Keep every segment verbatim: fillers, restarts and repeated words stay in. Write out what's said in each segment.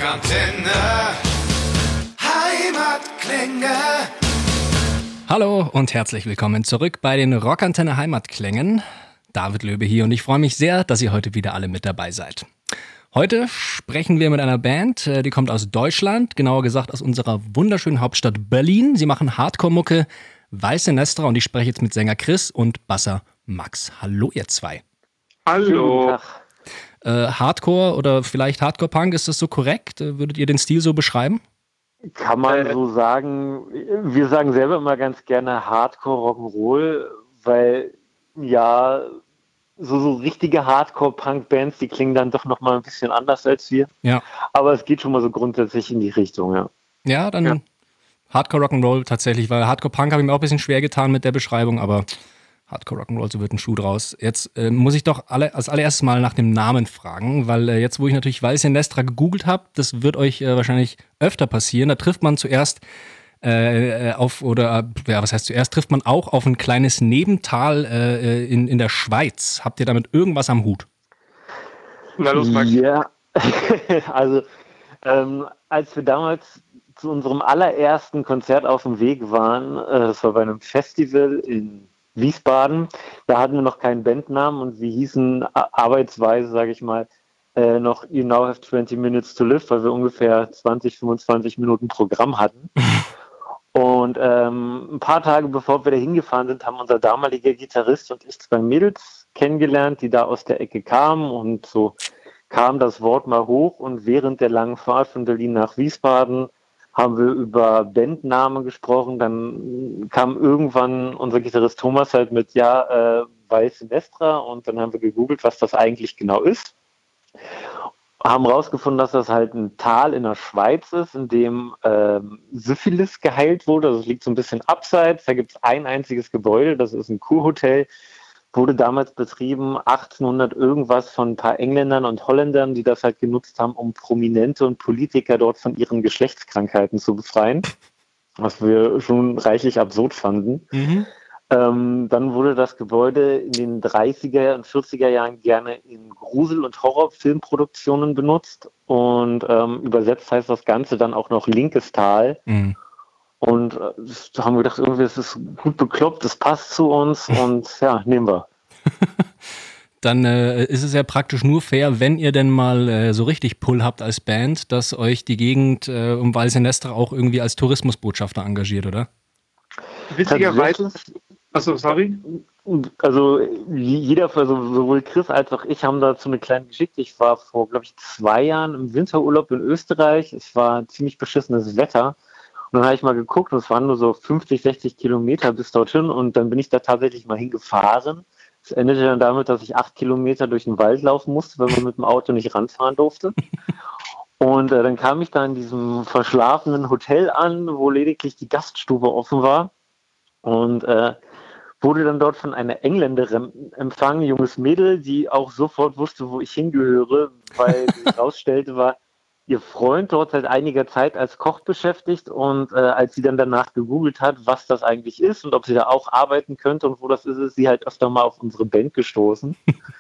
Rockantenne Heimatklänge. Hallo und herzlich willkommen zurück bei den Rockantenne Heimatklängen. David Löbe hier und ich freue mich sehr, dass ihr heute wieder alle mit dabei seid. Heute sprechen wir mit einer Band, die kommt aus Deutschland, genauer gesagt aus unserer wunderschönen Hauptstadt Berlin. Sie machen Hardcore-Mucke, Weiße Nestra und ich spreche jetzt mit Sänger Chris und Basser Max. Hallo ihr zwei. Hallo. Äh, Hardcore oder vielleicht Hardcore-Punk, ist das so korrekt? Würdet ihr den Stil so beschreiben? Kann man so sagen. Wir sagen selber immer ganz gerne Hardcore Rock'n'Roll, weil ja so, so richtige Hardcore-Punk-Bands, die klingen dann doch nochmal ein bisschen anders als wir. Ja. Aber es geht schon mal so grundsätzlich in die Richtung, ja. Ja, dann ja. Hardcore Rock'n'Roll tatsächlich, weil Hardcore-Punk habe ich mir auch ein bisschen schwer getan mit der Beschreibung, aber Hardcore Rock'n'Roll, so wird ein Schuh draus. Jetzt äh, muss ich doch alle, als allererstes mal nach dem Namen fragen, weil äh, jetzt, wo ich natürlich Weiße Nestra gegoogelt habe, das wird euch äh, wahrscheinlich öfter passieren. Da trifft man zuerst äh, auf, oder ja, was heißt zuerst, trifft man auch auf ein kleines Nebental äh, in, in der Schweiz. Habt ihr damit irgendwas am Hut? Na los, Max. Ja, also ähm, als wir damals zu unserem allerersten Konzert auf dem Weg waren, äh, das war bei einem Festival in Wiesbaden, da hatten wir noch keinen Bandnamen und wir hießen arbeitsweise, sage ich mal, äh, noch You Now Have twenty Minutes to Live, weil wir ungefähr zwanzig, fünfundzwanzig Minuten Programm hatten. Und ähm, ein paar Tage bevor wir da hingefahren sind, haben unser damaliger Gitarrist und ich zwei Mädels kennengelernt, die da aus der Ecke kamen und so kam das Wort mal hoch und während der langen Fahrt von Berlin nach Wiesbaden haben wir über Bandnamen gesprochen, dann kam irgendwann unser Gitarrist Thomas halt mit, ja, äh, Weiße Nestra und dann haben wir gegoogelt, was das eigentlich genau ist. Haben rausgefunden, dass das halt ein Tal in der Schweiz ist, in dem ähm, Syphilis geheilt wurde. Also es liegt so ein bisschen abseits, da gibt es ein einziges Gebäude, das ist ein Kurhotel, wurde damals betrieben, achtzehnhundert irgendwas von ein paar Engländern und Holländern, die das halt genutzt haben, um Prominente und Politiker dort von ihren Geschlechtskrankheiten zu befreien, was wir schon reichlich absurd fanden. Mhm. Ähm, dann wurde das Gebäude in den dreißiger und vierziger Jahren gerne in Grusel- und Horrorfilmproduktionen benutzt und ähm, übersetzt heißt das Ganze dann auch noch Linkes Tal. Mhm. Und äh, da haben wir gedacht, irgendwie ist es gut bekloppt, das passt zu uns und ja, nehmen wir. Dann äh, ist es ja praktisch nur fair, wenn ihr denn mal äh, so richtig Pull habt als Band, dass euch die Gegend äh, um Weiße Nestra auch irgendwie als Tourismusbotschafter engagiert, oder? Witzigerweise, achso, sorry. Also jeder, also sowohl Chris als auch ich haben dazu eine kleine Geschichte. Ich war vor, glaube ich, zwei Jahren im Winterurlaub in Österreich. Es war ziemlich beschissenes Wetter. Und dann habe ich mal geguckt und es waren nur so fünfzig, sechzig Kilometer bis dorthin und dann bin ich da tatsächlich mal hingefahren. Es endete dann damit, dass ich acht Kilometer durch den Wald laufen musste, weil man mit dem Auto nicht ranfahren durfte. Und äh, dann kam ich da in diesem verschlafenen Hotel an, wo lediglich die Gaststube offen war und äh, wurde dann dort von einer Engländerin empfangen, junges Mädel, die auch sofort wusste, wo ich hingehöre, weil sich herausstellte, war ihr Freund dort seit einiger Zeit als Koch beschäftigt und äh, als sie dann danach gegoogelt hat, was das eigentlich ist und ob sie da auch arbeiten könnte und wo das ist, ist sie halt öfter mal auf unsere Band gestoßen.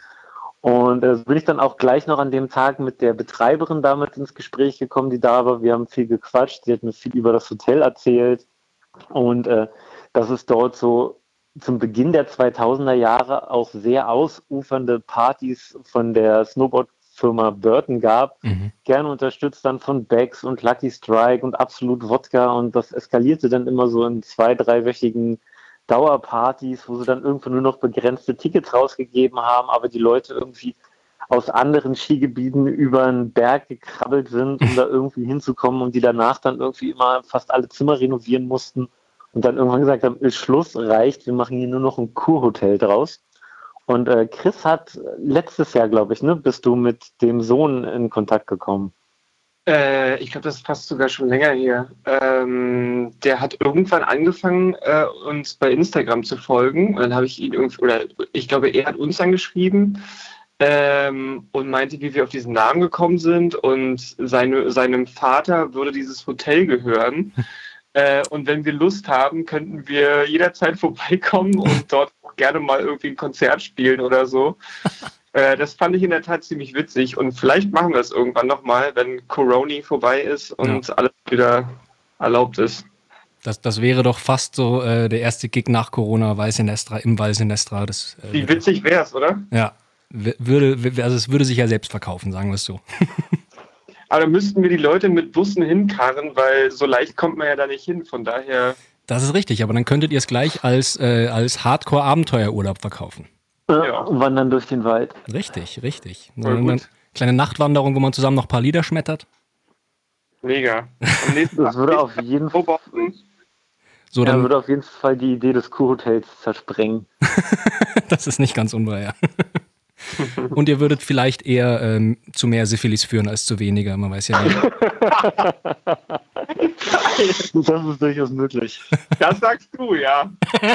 Und äh, bin ich dann auch gleich noch an dem Tag mit der Betreiberin damals ins Gespräch gekommen, die da war. Wir haben viel gequatscht, sie hat mir viel über das Hotel erzählt und äh, dass es dort so zum Beginn der zweitausender Jahre auch sehr ausufernde Partys von der Snowboard Firma Burton gab, mhm. gerne unterstützt dann von Becks und Lucky Strike und Absolut Wodka und das eskalierte dann immer so in zwei-, dreiwöchigen Dauerpartys, wo sie dann irgendwann nur noch begrenzte Tickets rausgegeben haben, aber die Leute irgendwie aus anderen Skigebieten über einen Berg gekrabbelt sind, um da irgendwie hinzukommen und die danach dann irgendwie immer fast alle Zimmer renovieren mussten und dann irgendwann gesagt haben, ist Schluss, reicht, wir machen hier nur noch ein Kurhotel draus. Und äh, Chris hat letztes Jahr, glaube ich, ne, bist du mit dem Sohn in Kontakt gekommen? Äh, ich glaube, das ist fast sogar schon länger her. Ähm, der hat irgendwann angefangen, äh, uns bei Instagram zu folgen. Und dann habe ich ihn irgendwie, oder ich glaube, er hat uns angeschrieben ähm, und meinte, wie wir auf diesen Namen gekommen sind. Und seine, seinem Vater würde dieses Hotel gehören. Äh, und wenn wir Lust haben, könnten wir jederzeit vorbeikommen und dort auch gerne mal irgendwie ein Konzert spielen oder so. Äh, das fand ich in der Tat ziemlich witzig und vielleicht machen wir es irgendwann nochmal, wenn Corona vorbei ist und ja. alles wieder erlaubt ist. Das, das wäre doch fast so äh, der erste Gig nach Corona, Valsenestra, im Valsenestra. Das, äh, Wie witzig wär's, oder? Ja, würde, also es würde sich ja selbst verkaufen, sagen wir es so. Aber da müssten wir die Leute mit Bussen hinkarren, weil so leicht kommt man ja da nicht hin, von daher... Das ist richtig, aber dann könntet ihr es gleich als, äh, als Hardcore-Abenteuerurlaub verkaufen. Ja, wandern durch den Wald. Richtig, richtig. Eine kleine Nachtwanderung, wo man zusammen noch ein paar Lieder schmettert. Mega. Das würde auf jeden Fall... So, dann ja, würde auf jeden Fall die Idee des Kurhotels zersprengen. Das ist nicht ganz unwahr, ja. Und ihr würdet vielleicht eher ähm, zu mehr Syphilis führen als zu weniger, man weiß ja nicht. Das ist durchaus möglich. Das sagst du, ja.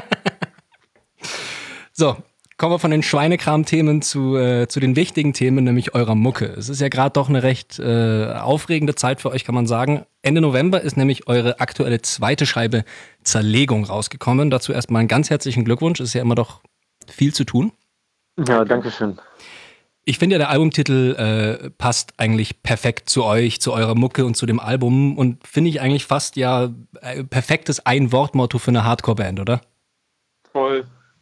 So, kommen wir von den Schweinekram-Themen zu, äh, zu den wichtigen Themen, nämlich eurer Mucke. Es ist ja gerade doch eine recht äh, aufregende Zeit für euch, kann man sagen. Ende November ist nämlich eure aktuelle zweite Scheibe Zerlegung rausgekommen. Dazu erstmal einen ganz herzlichen Glückwunsch. Es ist ja immer doch viel zu tun. Ja, danke schön. Ich finde ja, der Albumtitel äh, passt eigentlich perfekt zu euch, zu eurer Mucke und zu dem Album und finde ich eigentlich fast ja äh, perfektes Ein-Wort-Motto für eine Hardcore-Band, oder? Voll.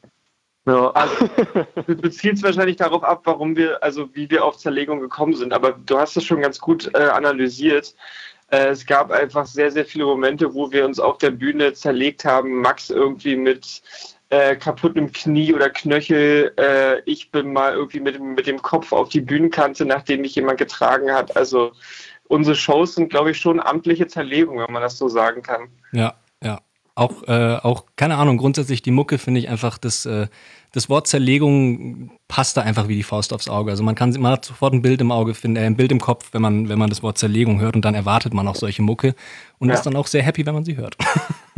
Ja. Also, du zielst wahrscheinlich darauf ab, warum wir, also wie wir auf Zerlegung gekommen sind, aber du hast es schon ganz gut äh, analysiert. Äh, es gab einfach sehr, sehr viele Momente, wo wir uns auf der Bühne zerlegt haben. Max irgendwie mit äh, kaputtem Knie oder Knöchel. Äh, ich bin mal irgendwie mit, mit dem Kopf auf die Bühnenkante, nachdem mich jemand getragen hat. Also unsere Shows sind, glaube ich, schon amtliche Zerlegung, wenn man das so sagen kann. Ja, ja. Auch, äh, auch, keine Ahnung, grundsätzlich die Mucke finde ich einfach, das, äh, das Wort Zerlegung passt da einfach wie die Faust aufs Auge. Also man kann, man hat sofort ein Bild im Auge, finden, äh, ein Bild im Kopf, wenn man, wenn man das Wort Zerlegung hört und dann erwartet man auch solche Mucke und ja. ist dann auch sehr happy, wenn man sie hört.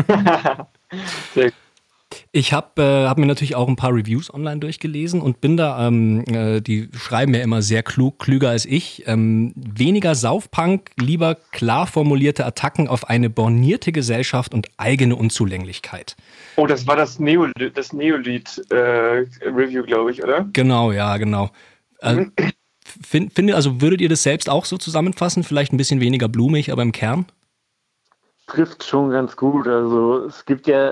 Sehr gut. Ich habe äh, hab mir natürlich auch ein paar Reviews online durchgelesen und bin da, ähm, äh, die schreiben ja immer sehr klug, klüger als ich. Ähm, weniger Saufpunk, lieber klar formulierte Attacken auf eine bornierte Gesellschaft und eigene Unzulänglichkeit. Oh, das war das Neolied, das Neolied-Review, äh, glaube ich, oder? Genau, ja, genau. Äh, find, find, also würdet ihr das selbst auch so zusammenfassen? Vielleicht ein bisschen weniger blumig, aber im Kern? Trifft schon ganz gut. Also es gibt ja,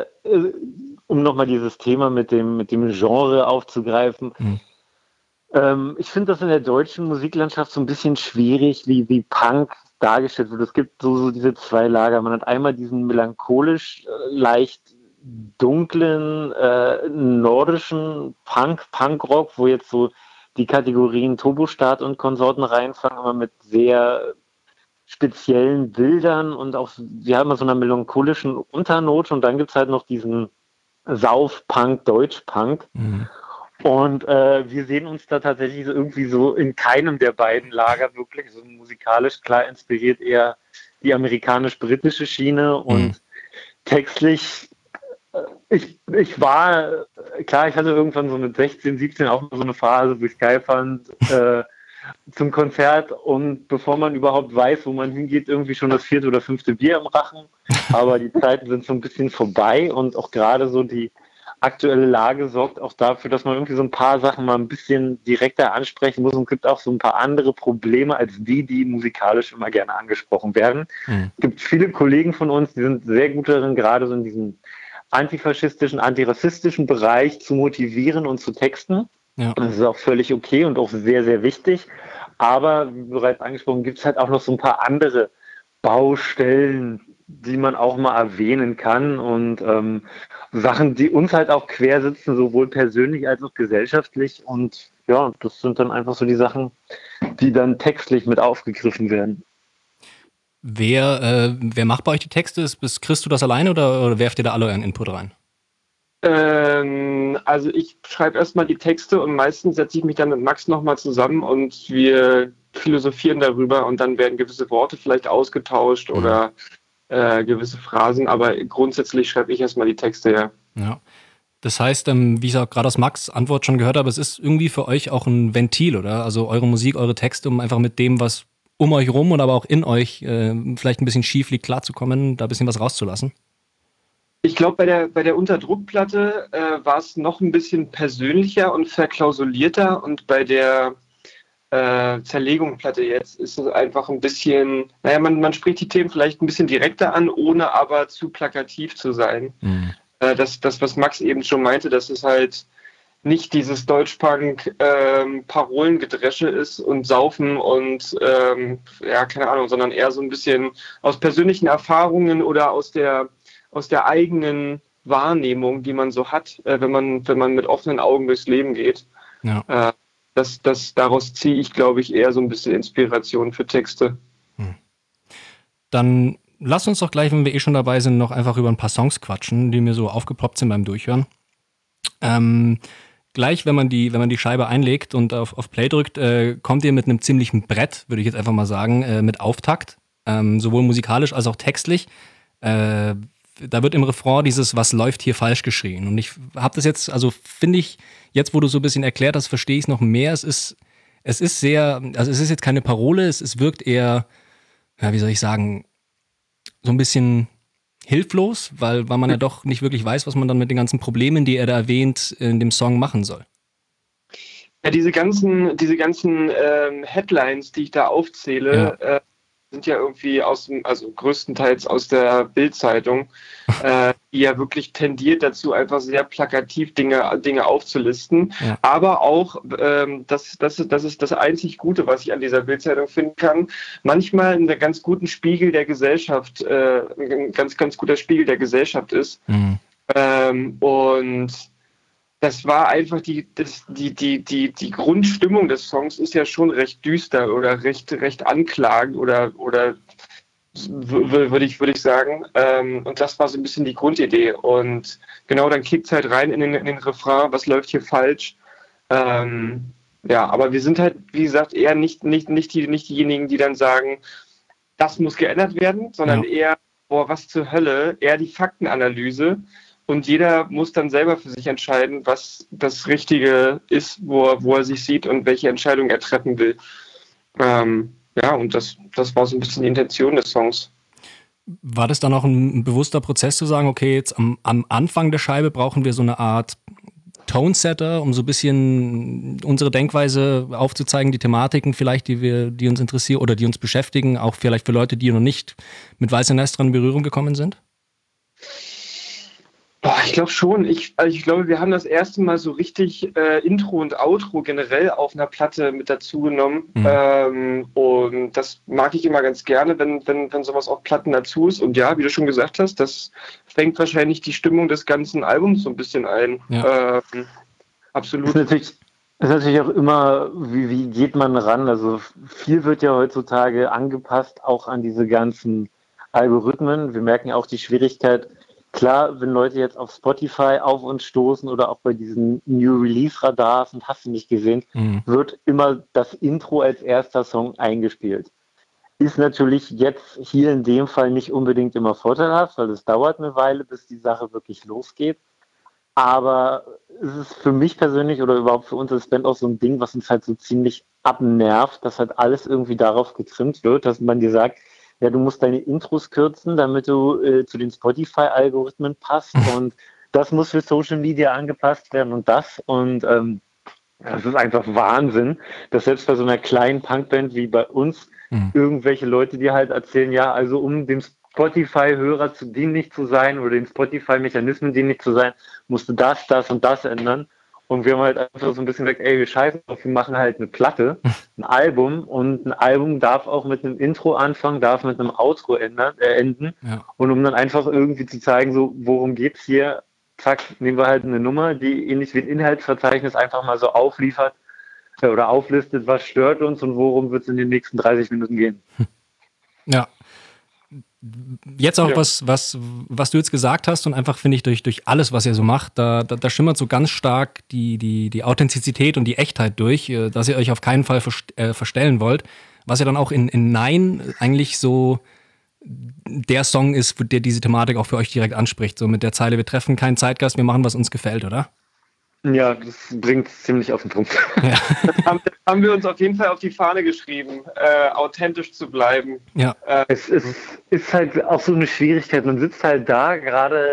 um nochmal dieses Thema mit dem, mit dem Genre aufzugreifen, mhm. ähm, ich finde das in der deutschen Musiklandschaft so ein bisschen schwierig, wie, wie Punk dargestellt wird. Es gibt so, so diese zwei Lager. Man hat einmal diesen melancholisch, äh, leicht dunklen, äh, nordischen Punk, Punkrock, wo jetzt so die Kategorien Turbostaat und Konsorten reinfangen, aber mit sehr speziellen Bildern und auch, wir haben so einer melancholischen Unternote und dann gibt es halt noch diesen Sauf-Punk, Deutsch-Punk. Mhm. Und äh, wir sehen uns da tatsächlich so irgendwie so in keinem der beiden Lager wirklich, so musikalisch klar inspiriert eher die amerikanisch-britische Schiene und mhm. textlich, äh, ich, ich war, klar, ich hatte irgendwann so mit sechzehn, siebzehn auch so eine Phase, wo ich geil fand, äh, zum Konzert und bevor man überhaupt weiß, wo man hingeht, irgendwie schon das vierte oder fünfte Bier im Rachen. Aber die Zeiten sind so ein bisschen vorbei und auch gerade so die aktuelle Lage sorgt auch dafür, dass man irgendwie so ein paar Sachen mal ein bisschen direkter ansprechen muss und es gibt auch so ein paar andere Probleme als die, die musikalisch immer gerne angesprochen werden. Mhm. Es gibt viele Kollegen von uns, die sind sehr gut darin, gerade so in diesem antifaschistischen, antirassistischen Bereich zu motivieren und zu texten. Ja. Das ist auch völlig okay und auch sehr, sehr wichtig. Aber wie bereits angesprochen, gibt es halt auch noch so ein paar andere Baustellen, die man auch mal erwähnen kann und ähm, Sachen, die uns halt auch quer sitzen, sowohl persönlich als auch gesellschaftlich. Und ja, das sind dann einfach so die Sachen, die dann textlich mit aufgegriffen werden. Wer, äh, wer macht bei euch die Texte? Ist, kriegst du das alleine oder, oder werft ihr da alle euren Input rein? Ähm, also ich schreibe erstmal die Texte und meistens setze ich mich dann mit Max nochmal zusammen und wir philosophieren darüber und dann werden gewisse Worte vielleicht ausgetauscht mhm. oder äh, gewisse Phrasen, aber grundsätzlich schreibe ich erstmal die Texte, ja. Ja. Das heißt, ähm, wie ich auch gerade aus Max' Antwort schon gehört habe, es ist irgendwie für euch auch ein Ventil, oder? Also eure Musik, eure Texte, um einfach mit dem, was um euch rum und aber auch in euch äh, vielleicht ein bisschen schief liegt, klarzukommen, da ein bisschen was rauszulassen? Ich glaube, bei der, bei der Unterdruckplatte äh, war es noch ein bisschen persönlicher und verklausulierter und bei der äh, Zerlegungsplatte jetzt ist es einfach ein bisschen, naja, man, man spricht die Themen vielleicht ein bisschen direkter an, ohne aber zu plakativ zu sein. Mhm. Äh, das, das, was Max eben schon meinte, dass es halt nicht dieses Deutschpunk-Parolengedresche ähm, ist und Saufen und ähm, ja, keine Ahnung, sondern eher so ein bisschen aus persönlichen Erfahrungen oder aus der aus der eigenen Wahrnehmung, die man so hat, äh, wenn man wenn man mit offenen Augen durchs Leben geht. Ja. Äh, das, das, daraus ziehe ich, glaube ich, eher so ein bisschen Inspiration für Texte. Hm. Dann lass uns doch gleich, wenn wir eh schon dabei sind, noch einfach über ein paar Songs quatschen, die mir so aufgeploppt sind beim Durchhören. Ähm, gleich, wenn man die, wenn man die Scheibe einlegt und auf, auf Play drückt, äh, kommt ihr mit einem ziemlichen Brett, würde ich jetzt einfach mal sagen, äh, mit Auftakt, ähm, sowohl musikalisch als auch textlich. Äh, da wird im Refrain dieses "Was läuft hier falsch" geschrien. Und ich habe das jetzt, also finde ich, jetzt wo du so ein bisschen erklärt hast, verstehe ich es noch mehr. Es ist, es ist sehr, also es ist jetzt keine Parole, es, es wirkt eher, ja, wie soll ich sagen, so ein bisschen hilflos, weil, weil man ja doch nicht wirklich weiß, was man dann mit den ganzen Problemen, die er da erwähnt, in dem Song machen soll. Ja, diese ganzen, diese ganzen ähm, Headlines, die ich da aufzähle, ja. äh, sind ja irgendwie aus dem, also größtenteils aus der Bild-Zeitung, äh, die ja wirklich tendiert dazu, einfach sehr plakativ Dinge, Dinge aufzulisten. Ja. Aber auch, ähm, das, das, ist, das ist das einzig Gute, was ich an dieser Bild-Zeitung finden kann, manchmal einen ganz guten Spiegel der Gesellschaft, äh, ein ganz, ganz guter Spiegel der Gesellschaft ist. Mhm. Ähm, und das war einfach die, das, die, die, die, die Grundstimmung des Songs ist ja schon recht düster oder recht, recht anklagend oder, oder würde ich, würde ich sagen. Und das war so ein bisschen die Grundidee. Und genau, dann kickt es halt rein in den, in den Refrain, was läuft hier falsch. Ähm, ja, aber wir sind halt, wie gesagt, eher nicht, nicht, nicht, die, nicht diejenigen, die dann sagen, das muss geändert werden, sondern ja. eher, boah, was zur Hölle, eher die Faktenanalyse. Und jeder muss dann selber für sich entscheiden, was das Richtige ist, wo er, wo er sich sieht und welche Entscheidung er treffen will. Ähm, ja, und das, das war so ein bisschen die Intention des Songs. War das dann auch ein, ein bewusster Prozess zu sagen, okay, jetzt am, am Anfang der Scheibe brauchen wir so eine Art Tone-Setter, um so ein bisschen unsere Denkweise aufzuzeigen, die Thematiken vielleicht, die wir, die uns interessieren oder die uns beschäftigen, auch vielleicht für Leute, die noch nicht mit Weiße Nestern in Berührung gekommen sind? Boah, ich glaube schon. Ich, also ich glaube, wir haben das erste Mal so richtig äh, Intro und Outro generell auf einer Platte mit dazu genommen. Mhm. Ähm, und das mag ich immer ganz gerne, wenn, wenn, wenn sowas auf Platten dazu ist. Und ja, wie du schon gesagt hast, das fängt wahrscheinlich die Stimmung des ganzen Albums so ein bisschen ein. Ja. Ähm, absolut. Das ist natürlich, das ist natürlich auch immer, wie, wie geht man ran? Also viel wird ja heutzutage angepasst, auch an diese ganzen Algorithmen. Wir merken ja auch die Schwierigkeit. Klar, wenn Leute jetzt auf Spotify auf uns stoßen oder auch bei diesen New Release Radars und hast du nicht gesehen, mhm. wird immer das Intro als erster Song eingespielt. Ist natürlich jetzt hier in dem Fall nicht unbedingt immer vorteilhaft, weil es dauert eine Weile, bis die Sache wirklich losgeht. Aber es ist für mich persönlich oder überhaupt für uns als Band auch so ein Ding, was uns halt so ziemlich abnervt, dass halt alles irgendwie darauf getrimmt wird, dass man dir sagt, ja, du musst deine Intros kürzen, damit du äh, zu den Spotify-Algorithmen passt und das muss für Social Media angepasst werden und das und ähm, das ist einfach Wahnsinn, dass selbst bei so einer kleinen Punkband wie bei uns mhm. irgendwelche Leute dir halt erzählen, ja, also um dem Spotify-Hörer zu dienlich zu sein oder den Spotify-Mechanismen dienlich zu sein, musst du das, das und das ändern. Und wir haben halt einfach so ein bisschen gesagt, ey, wir scheißen auf, wir machen halt eine Platte, ein Album und ein Album darf auch mit einem Intro anfangen, darf mit einem Outro ändern, äh, enden. Ja. Und um dann einfach irgendwie zu zeigen, so, worum geht's hier, zack, nehmen wir halt eine Nummer, die ähnlich wie ein Inhaltsverzeichnis einfach mal so aufliefert äh, oder auflistet, was stört uns und worum wird es in den nächsten dreißig Minuten gehen. Ja. Jetzt auch ja. was, was, was du jetzt gesagt hast und einfach, finde ich, durch, durch alles, was ihr so macht, da, da, da schimmert so ganz stark die, die, die Authentizität und die Echtheit durch, dass ihr euch auf keinen Fall verst- äh, verstellen wollt, was ja dann auch in, in Nein eigentlich so der Song ist, der diese Thematik auch für euch direkt anspricht, so mit der Zeile, wir treffen keinen Zeitgeist, wir machen, was uns gefällt, oder? Ja, das bringt ziemlich auf den Punkt. Ja. Das, haben, das haben wir uns auf jeden Fall auf die Fahne geschrieben, äh, authentisch zu bleiben. Ja. Äh, es, es ist halt auch so eine Schwierigkeit. Man sitzt halt da, gerade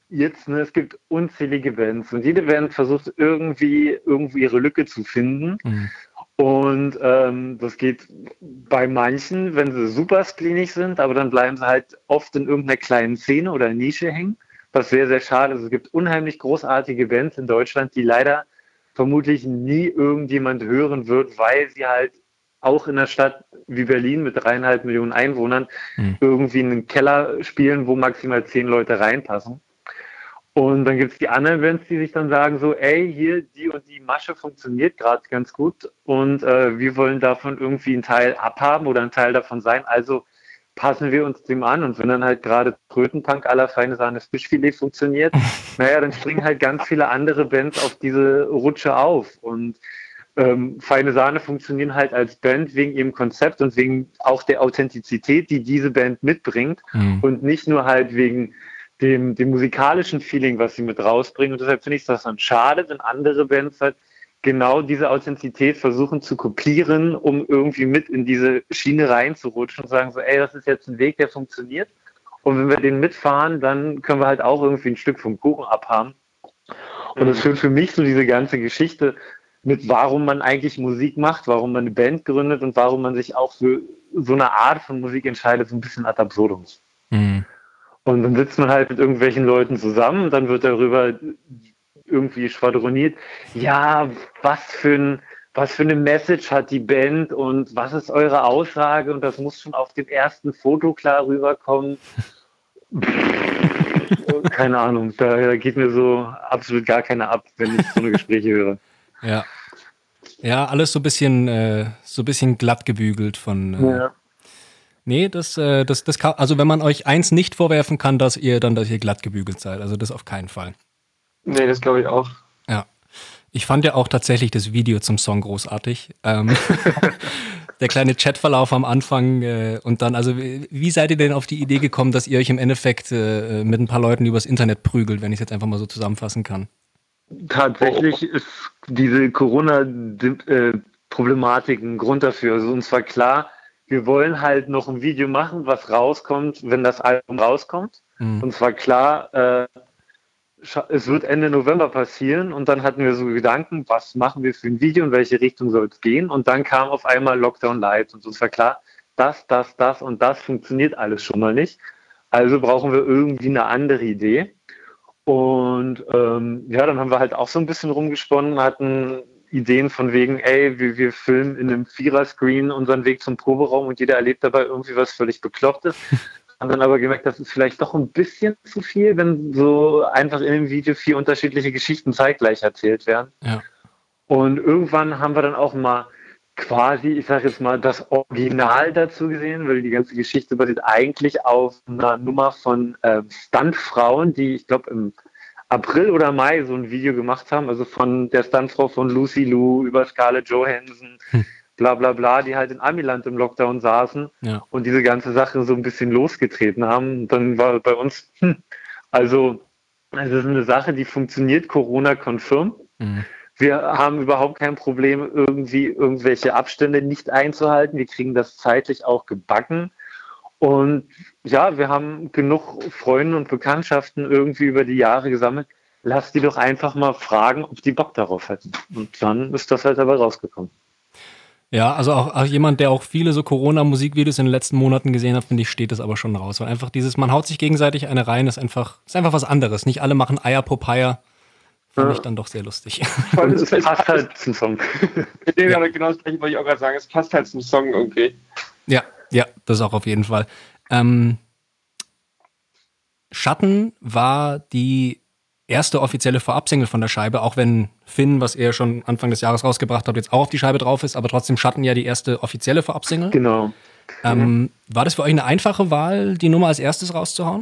jetzt, ne, es gibt unzählige Bands und jede Band versucht irgendwie, irgendwie ihre Lücke zu finden. Mhm. Und ähm, das geht bei manchen, wenn sie super spleenig sind, aber dann bleiben sie halt oft in irgendeiner kleinen Szene oder Nische hängen, was sehr, sehr schade ist. Es gibt unheimlich großartige Bands in Deutschland, die leider vermutlich nie irgendjemand hören wird, weil sie halt auch in einer Stadt wie Berlin mit dreieinhalb Millionen Einwohnern Mhm. irgendwie in einen Keller spielen, wo maximal zehn Leute reinpassen. Und dann gibt es die anderen Bands, die sich dann sagen so, ey, hier, die und die Masche funktioniert gerade ganz gut und äh, wir wollen davon irgendwie einen Teil abhaben oder ein Teil davon sein, also passen wir uns dem an. Und wenn dann halt gerade Trötenpunk à la Feine Sahne Fischfilet funktioniert, naja, dann springen halt ganz viele andere Bands auf diese Rutsche auf. Und ähm, Feine Sahne funktionieren halt als Band wegen ihrem Konzept und wegen auch der Authentizität, die diese Band mitbringt Mhm. und nicht nur halt wegen dem, dem musikalischen Feeling, was sie mit rausbringen. Und deshalb finde ich das dann schade, wenn andere Bands halt genau diese Authentizität versuchen zu kopieren, um irgendwie mit in diese Schiene reinzurutschen und sagen so, ey, das ist jetzt ein Weg, der funktioniert. Und wenn wir den mitfahren, dann können wir halt auch irgendwie ein Stück vom Kuchen abhaben. Und das führt für mich so diese ganze Geschichte mit, warum man eigentlich Musik macht, warum man eine Band gründet und warum man sich auch für so eine Art von Musik entscheidet, so ein bisschen ad absurdum. Mhm. Und dann sitzt man halt mit irgendwelchen Leuten zusammen und dann wird darüber irgendwie schwadroniert. Ja, was für ein, was für eine Message hat die Band und was ist eure Aussage? Und das muss schon auf dem ersten Foto klar rüberkommen. Keine Ahnung, da, da geht mir so absolut gar keiner ab, wenn ich so eine Gespräche höre. Ja. Ja, alles so ein bisschen, äh, so ein bisschen glatt gebügelt von. Äh, Ja. Nee, das, äh, das, das kann, also wenn man euch eins nicht vorwerfen kann, dass ihr dann, dass ihr glatt gebügelt seid. Also das auf keinen Fall. Nee, das glaube ich auch. Ja. Ich fand ja auch tatsächlich das Video zum Song großartig. Ähm, der kleine Chatverlauf am Anfang äh, und dann, also wie, wie seid ihr denn auf die Idee gekommen, dass ihr euch im Endeffekt äh, mit ein paar Leuten übers Internet prügelt, wenn ich es jetzt einfach mal so zusammenfassen kann? Tatsächlich ist diese Corona-Problematik ein Grund dafür. Also uns war klar, wir wollen halt noch ein Video machen, was rauskommt, wenn das Album rauskommt. Mhm. Und zwar klar, äh, es wird Ende November passieren und dann hatten wir so Gedanken, was machen wir für ein Video, in welche Richtung soll es gehen? Und dann kam auf einmal Lockdown Light und uns war klar, das, das, das und das funktioniert alles schon mal nicht. Also brauchen wir irgendwie eine andere Idee. Und ähm, ja, dann haben wir halt auch so ein bisschen rumgesponnen, hatten Ideen von wegen, ey, wir, wir filmen in einem Vierer-Screen unseren Weg zum Proberaum und jeder erlebt dabei irgendwie was völlig Beklopptes. Haben dann aber gemerkt, das ist vielleicht doch ein bisschen zu viel, wenn so einfach in dem Video vier unterschiedliche Geschichten zeitgleich erzählt werden. Ja. Und irgendwann haben wir dann auch mal quasi, ich sage jetzt mal, das Original dazu gesehen, weil die ganze Geschichte basiert eigentlich auf einer Nummer von äh, Stuntfrauen, die, ich glaube, im April oder Mai so ein Video gemacht haben, also von der Stuntfrau von Lucy Liu über Scarlett Johansson, hm. bla bla bla, die halt in Amiland im Lockdown saßen Ja. und diese ganze Sache so ein bisschen losgetreten haben. Und dann war bei uns, hm, also es ist eine Sache, die funktioniert Corona-konfirm. Mhm. Wir haben überhaupt kein Problem, irgendwie irgendwelche Abstände nicht einzuhalten. Wir kriegen das zeitlich auch gebacken. Und ja, wir haben genug Freunde und Bekanntschaften irgendwie über die Jahre gesammelt. Lass die doch einfach mal fragen, ob die Bock darauf hätten. Und dann ist das halt dabei rausgekommen. Ja, also auch, auch jemand, der auch viele so Corona-Musikvideos in den letzten Monaten gesehen hat, finde ich, steht das aber schon raus. Weil einfach dieses, man haut sich gegenseitig eine rein, ist einfach, ist einfach was anderes. Nicht alle machen Eier Popeye. Fand Ja. ich dann doch sehr lustig. Und es passt halt zum Song. Mit dem ja. Genau das gleiche wollte ich auch gerade sagen. Es passt halt zum Song irgendwie. Ja, ja, das auch auf jeden Fall. Ähm, Schatten war die erste offizielle Vorabsingle von der Scheibe, auch wenn Finn, was ihr schon Anfang des Jahres rausgebracht habt, jetzt auch auf die Scheibe drauf ist, aber trotzdem Schatten ja die erste offizielle Vorabsingle. Genau. Ähm, war das für euch eine einfache Wahl, die Nummer als erstes rauszuhauen?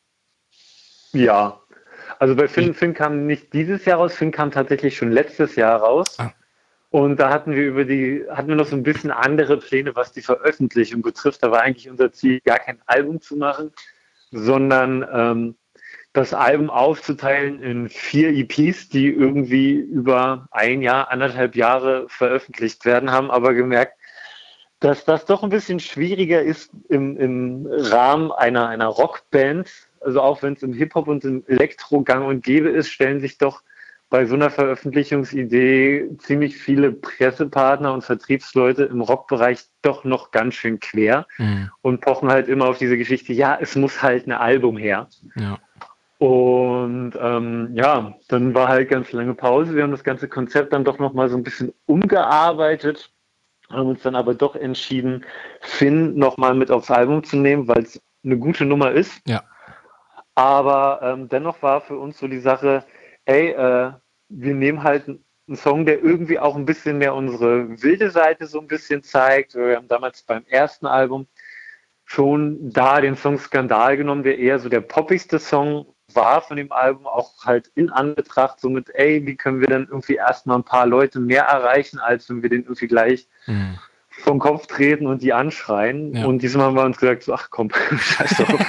Ja. Also bei Finn, Finn kam nicht dieses Jahr raus, Finn kam tatsächlich schon letztes Jahr raus. Ah. Und da hatten wir über die, hatten wir noch so ein bisschen andere Pläne, was die Veröffentlichung betrifft. Da war eigentlich unser Ziel, gar kein Album zu machen, sondern ähm, das Album aufzuteilen in vier E Ps, die irgendwie über ein Jahr, anderthalb Jahre veröffentlicht werden, haben aber gemerkt, dass das doch ein bisschen schwieriger ist im, im Rahmen einer, einer Rockband also auch wenn es im Hip-Hop und im Elektro gang und gäbe ist, stellen sich doch bei so einer Veröffentlichungsidee ziemlich viele Pressepartner und Vertriebsleute im Rockbereich doch noch ganz schön quer mhm. und pochen halt immer auf diese Geschichte, ja, es muss halt ein Album her. Ja. Und ähm, ja, dann war halt ganz lange Pause. Wir haben das ganze Konzept dann doch nochmal so ein bisschen umgearbeitet, haben uns dann aber doch entschieden, Finn nochmal mit aufs Album zu nehmen, weil es eine gute Nummer ist. Ja. Aber ähm, dennoch war für uns so die Sache, ey, äh, wir nehmen halt einen Song, der irgendwie auch ein bisschen mehr unsere wilde Seite so ein bisschen zeigt. Wir haben damals beim ersten Album schon da den Song Skandal genommen, der eher so der poppigste Song war von dem Album, auch halt in Anbetracht somit, ey, wie können wir dann irgendwie erstmal ein paar Leute mehr erreichen, als wenn wir den irgendwie gleich mhm. vom Kopf treten und die anschreien. Ja. Und diesmal haben wir uns gesagt, so, ach komm, scheiß drauf.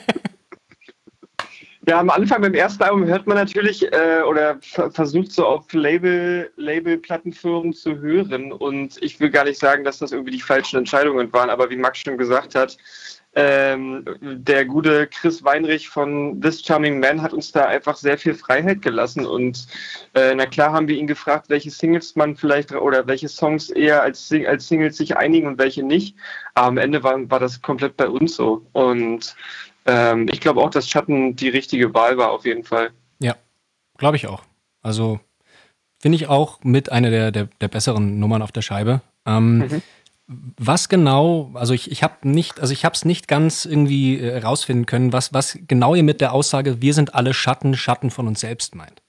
Ja, am Anfang beim ersten Album hört man natürlich äh, oder f- versucht so auf Label, Label-Plattenfirmen zu hören, und ich will gar nicht sagen, dass das irgendwie die falschen Entscheidungen waren, aber wie Max schon gesagt hat, ähm, der gute Chris Weinrich von This Charming Man hat uns da einfach sehr viel Freiheit gelassen, und äh, na klar haben wir ihn gefragt, welche Singles man vielleicht oder welche Songs eher als, Sing- als Singles sich einigen und welche nicht, aber am Ende war, war das komplett bei uns so, und Ähm, ich glaube auch, dass Schatten die richtige Wahl war, auf jeden Fall. Ja, glaube ich auch. Also finde ich auch mit einer der, der, der besseren Nummern auf der Scheibe. Ähm, mhm. Was genau, also ich, ich habe nicht, also ich habe es nicht ganz irgendwie äh, rausfinden können, was, was genau ihr mit der Aussage, wir sind alle Schatten, Schatten von uns selbst meint.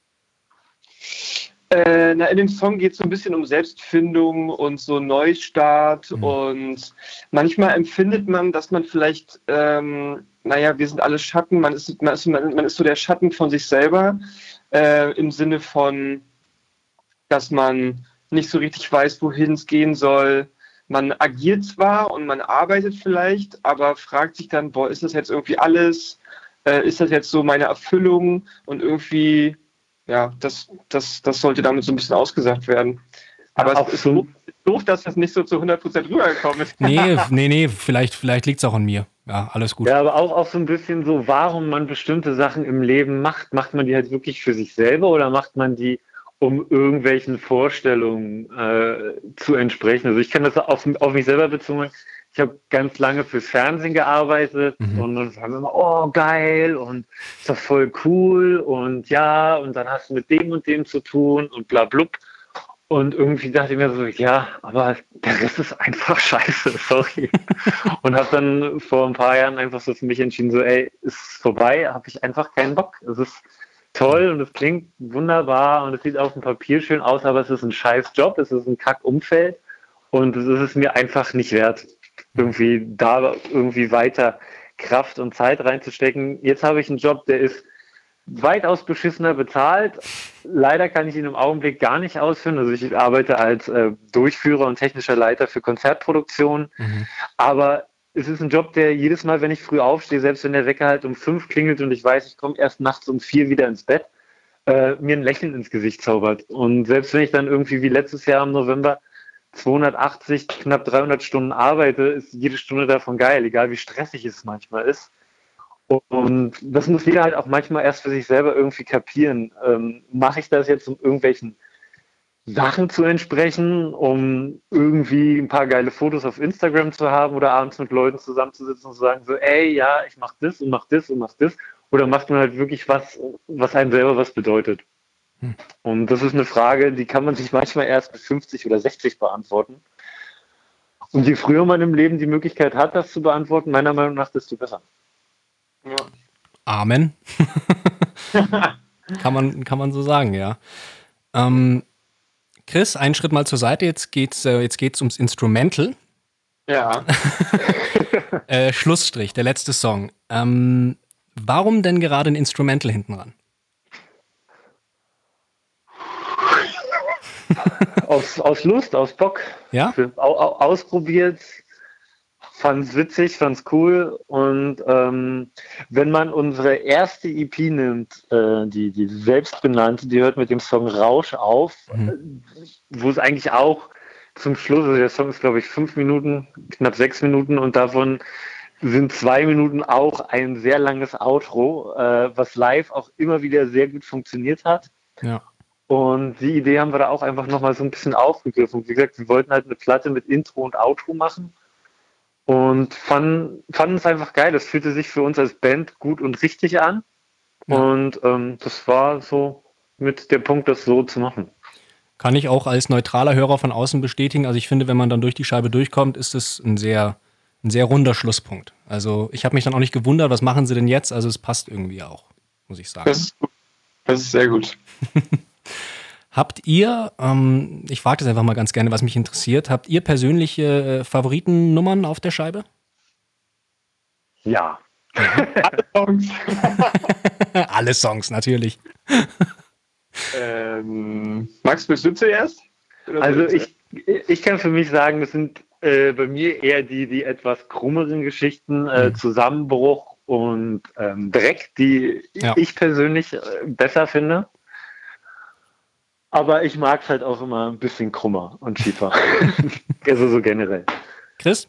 Äh, na, in dem Song geht es so ein bisschen um Selbstfindung und so Neustart, mhm. und manchmal empfindet man, dass man vielleicht, ähm, naja, wir sind alle Schatten, man ist, man ist, man ist so der Schatten von sich selber, äh, im Sinne von, dass man nicht so richtig weiß, wohin es gehen soll. Man agiert zwar und man arbeitet vielleicht, aber fragt sich dann, boah, ist das jetzt irgendwie alles? Äh, ist das jetzt so meine Erfüllung? Und irgendwie, ja, das, das, das sollte damit so ein bisschen ausgesagt werden. Aber ja, es ist so doof, dass das nicht so zu hundert Prozent rübergekommen ist. Nee, nee, nee, vielleicht, vielleicht liegt es auch an mir. Ja, alles gut. Ja, aber auch, auch so ein bisschen so, warum man bestimmte Sachen im Leben macht. Macht man die halt wirklich für sich selber oder macht man die, um irgendwelchen Vorstellungen äh, zu entsprechen? Also ich kann das auf, auf mich selber bezogen. Ich habe ganz lange fürs Fernsehen gearbeitet mhm. und dann haben wir immer, oh geil und ist doch voll cool und ja, und dann hast du mit dem und dem zu tun und bla blub. Und irgendwie dachte ich mir so, ja, aber der Rest ist einfach scheiße, sorry. Und habe dann vor ein paar Jahren einfach so für mich entschieden, so ey, ist vorbei, habe ich einfach keinen Bock. Es ist toll und es klingt wunderbar und es sieht auf dem Papier schön aus, aber es ist ein scheiß Job, es ist ein Kack-Umfeld und es ist es mir einfach nicht wert, irgendwie da irgendwie weiter Kraft und Zeit reinzustecken. Jetzt habe ich einen Job, der ist weitaus beschissener bezahlt. Leider kann ich ihn im Augenblick gar nicht ausführen. Also ich arbeite als äh, Durchführer und technischer Leiter für Konzertproduktion. Mhm. Aber es ist ein Job, der jedes Mal, wenn ich früh aufstehe, selbst wenn der Wecker halt um fünf klingelt und ich weiß, ich komme erst nachts um vier wieder ins Bett, äh, mir ein Lächeln ins Gesicht zaubert. Und selbst wenn ich dann irgendwie wie letztes Jahr im November zweihundertachtzig, knapp dreihundert Stunden arbeite, ist jede Stunde davon geil, egal wie stressig es manchmal ist. Und das muss jeder halt auch manchmal erst für sich selber irgendwie kapieren. Ähm, mache ich das jetzt, um irgendwelchen Sachen zu entsprechen, um irgendwie ein paar geile Fotos auf Instagram zu haben oder abends mit Leuten zusammenzusitzen und zu sagen so, ey, ja, ich mach das und mach das und mach das. Oder macht man halt wirklich was, was einem selber was bedeutet? Hm. Und das ist eine Frage, die kann man sich manchmal erst mit fünfzig oder sechzig beantworten. Und je früher man im Leben die Möglichkeit hat, das zu beantworten, meiner Meinung nach, desto besser. Ja. Amen. kann, man, kann man so sagen, ja. Ähm, Chris, einen Schritt mal zur Seite. Jetzt geht's, äh, jetzt geht's ums Instrumental. Ja. äh, Schlussstrich, der letzte Song. Ähm, warum denn gerade ein Instrumental hinten ran? aus, aus Lust, aus Bock. Ja? Für, au, au, ausprobiert. Fand's witzig, fand's cool und ähm, wenn man unsere erste E P nimmt, äh, die, die selbstbenannte, die hört mit dem Song Rausch auf, mhm. wo es eigentlich auch zum Schluss, also der Song ist glaube ich fünf Minuten, knapp sechs Minuten und davon sind zwei Minuten auch ein sehr langes Outro, äh, was live auch immer wieder sehr gut funktioniert hat. Ja. Und die Idee haben wir da auch einfach nochmal so ein bisschen aufgegriffen. Wie gesagt, wir wollten halt eine Platte mit Intro und Outro machen und fanden, fanden es einfach geil. Das fühlte sich für uns als Band gut und richtig an. Ja. Und ähm, das war so mit der Punkt, das so zu machen. Kann ich auch als neutraler Hörer von außen bestätigen. Also ich finde, wenn man dann durch die Scheibe durchkommt, ist es ein sehr, ein sehr runder Schlusspunkt. Also ich habe mich dann auch nicht gewundert, was machen sie denn jetzt? Also es passt irgendwie auch, muss ich sagen. Das ist, das ist sehr gut. Habt ihr, ähm, ich frage das einfach mal ganz gerne, was mich interessiert, habt ihr persönliche äh, Favoritennummern auf der Scheibe? Ja. Alle Songs. Alle Songs, natürlich. ähm, Max, willst du zuerst? Oder Also soll ich ich, ich kann für mich sagen, das sind äh, bei mir eher die, die etwas krummeren Geschichten, äh, Mhm. Zusammenbruch und ähm, Dreck, die Ja. ich persönlich äh, besser finde. Aber ich mag es halt auch immer ein bisschen krummer und schiefer. Also so generell. Chris?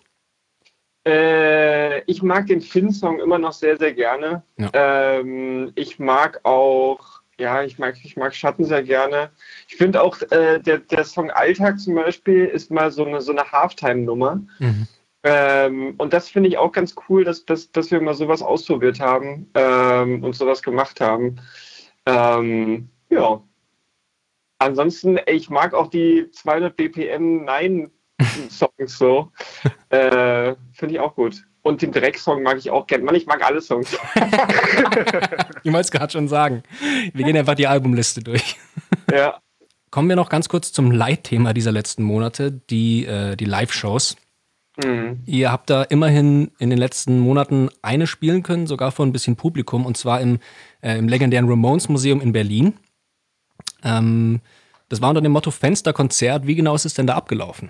Äh, ich mag den Finn-Song immer noch sehr, sehr gerne. Ja. Ähm, ich mag auch, ja, ich mag, ich mag Schatten sehr gerne. Ich finde auch, äh, der, der Song Alltag zum Beispiel ist mal so eine, so eine Halftime-Nummer. Mhm. Ähm, und das finde ich auch ganz cool, dass, dass, dass wir mal sowas ausprobiert haben ähm, und sowas gemacht haben. Ähm, ja. Ansonsten, ich mag auch die zweihundert B P M Nein-Songs so. äh, Finde ich auch gut. Und den Dreck-Song mag ich auch gerne. Mann, ich mag alle Songs. Ich wollte es gerade schon sagen. Wir gehen einfach die Albumliste durch. Ja. Kommen wir noch ganz kurz zum Leitthema dieser letzten Monate, die, äh, die Live-Shows. Mhm. Ihr habt da immerhin in den letzten Monaten eine spielen können, sogar vor ein bisschen Publikum, und zwar im, äh, im legendären Ramones Museum in Berlin. Ähm, das war unter dem Motto Fensterkonzert. Wie genau ist es denn da abgelaufen?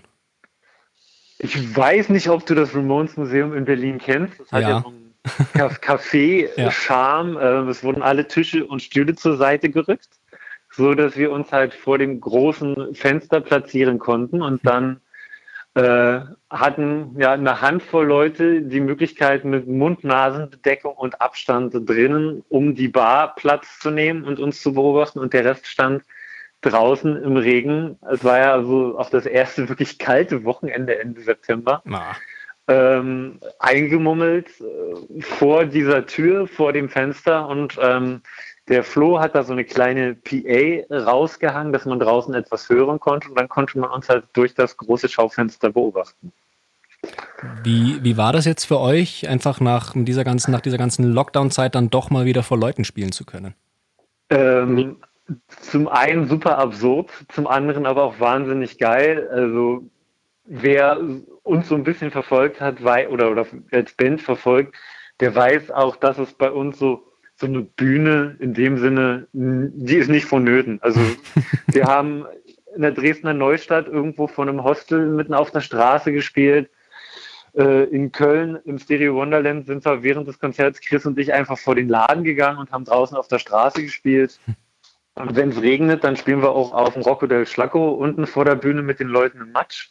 Ich weiß nicht, ob du das Ramones Museum in Berlin kennst. Das hat Ja. ja so einen Ca- Café-Charme. Ähm, Es wurden alle Tische und Stühle zur Seite gerückt, so dass wir uns halt vor dem großen Fenster platzieren konnten und dann äh, hatten ja eine Handvoll Leute die Möglichkeit, mit Mund-Nasen-Bedeckung und Abstand drinnen, um die Bar Platz zu nehmen und uns zu beobachten, und der Rest stand draußen im Regen. Es war ja also auch das erste wirklich kalte Wochenende Ende September. Na, Ähm, eingemummelt äh, vor dieser Tür, vor dem Fenster, und ähm, der Flo hat da so eine kleine P A rausgehangen, dass man draußen etwas hören konnte, und dann konnte man uns halt durch das große Schaufenster beobachten. wie, wie war das jetzt für euch, einfach nach dieser ganzen, nach dieser ganzen Lockdown-Zeit dann doch mal wieder vor Leuten spielen zu können? Ähm, zum einen super absurd, zum anderen aber auch wahnsinnig geil. Also wer uns so ein bisschen verfolgt hat, wei- oder, oder als Band verfolgt, der weiß auch, dass es bei uns so, so eine Bühne in dem Sinne, n- die ist nicht vonnöten. Also wir haben in der Dresdner Neustadt irgendwo von einem Hostel mitten auf der Straße gespielt. Äh, In Köln im Stereo Wonderland sind wir während des Konzerts, Chris und ich, einfach vor den Laden gegangen und haben draußen auf der Straße gespielt. Und wenn es regnet, dann spielen wir auch auf dem Rocco del Schlacco unten vor der Bühne mit den Leuten im Matsch.